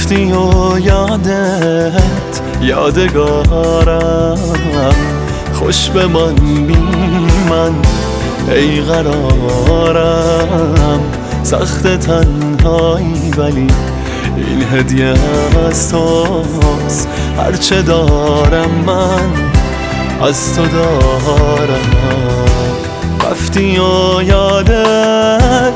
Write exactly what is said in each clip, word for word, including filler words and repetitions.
رفتی و یادت یادگارم، خوش بمان بی من ای قرارم. سخت تنهایی ولی این هدیه از توست، هرچه دارم من از تو دارم. رفتی و یادت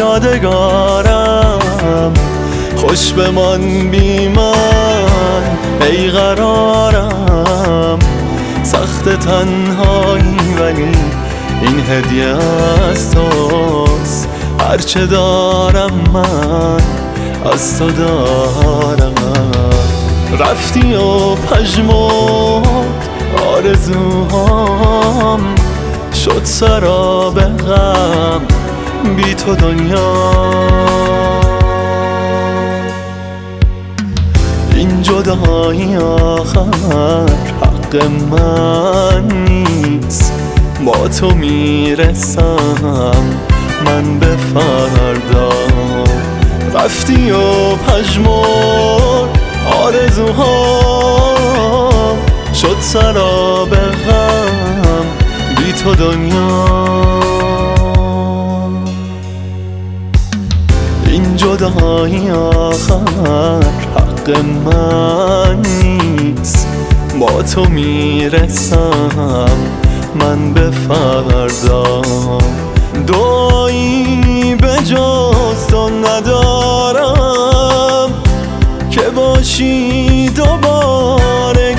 یادگارم، خوش بمان بی من ای قرارم. سخت تنهایی ولی این هدیه از توست، هرچه دارم من از تو دارم. رفتی و پژمرد آرزوهام، شد سراب غم بی تو دنیا. این جدایی آخر حق من نیست، با تو میرسم من به فردا. رفتی و پژمرد آرزوهام، شد سراب غم بی تو دنیا. این جدایی آخر حق من نیست، با تو میرسم من به فردا. دعایی به جز تو ندارم که باشی دوباره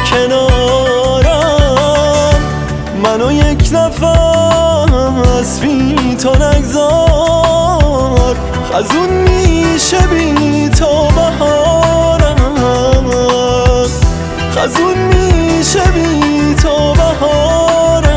کنارم. منو یک نفس بی تو نگذار، خزون میشه بی تو بهارم. خزون میشه بی تو بهارم.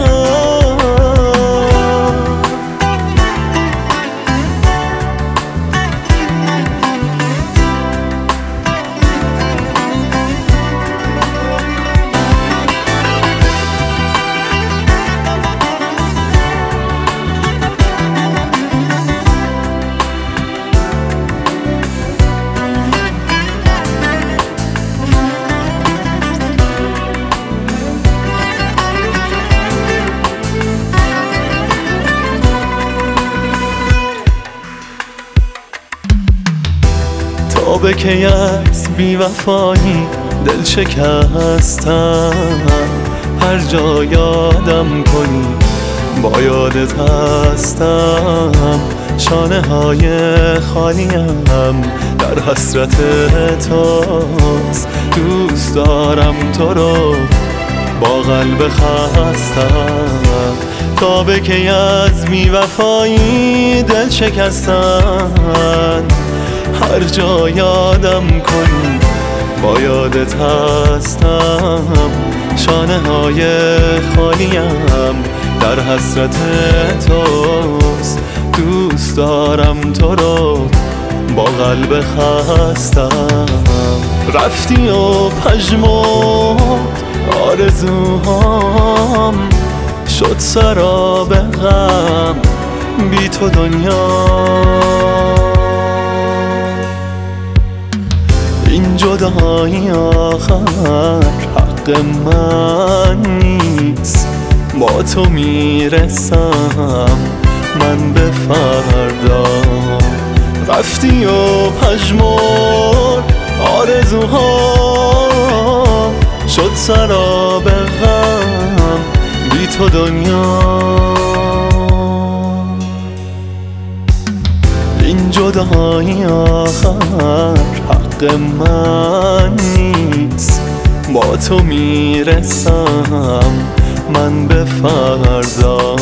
تا به کی از بی وفایی دل شکستم، هر جا یادم کنی با یادت هستم. شانه های خالیم در حسرت توست، دوست دارم تو رو با قلب خستم. تا به کی از بی وفایی دل شکستم، هر جا یادم کنی با یادت هستم. شانه های خالیم در حسرت توست، دوست دارم تو رو با قلب خستم. رفتی و پژمرد آرزوهام، شد سراب غم بی تو دنیا. این جدایی آخر حق من نیست، با تو میرسم من به فردا. رفتی و پژمرد آرزوهام، شد سراب غم بی تو دنیا. این جدایی آخر حق من نیست، با تو میرسم من به فردا.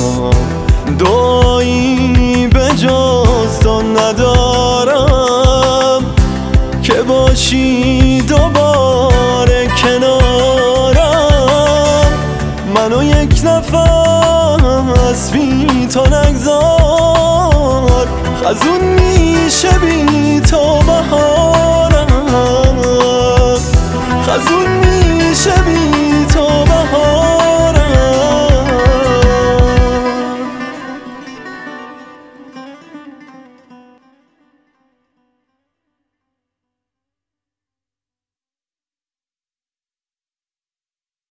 دعایی به جز تو ندارم که باشی دوباره کنارم. منو یک نفس بی تو نگذار، خزون میشه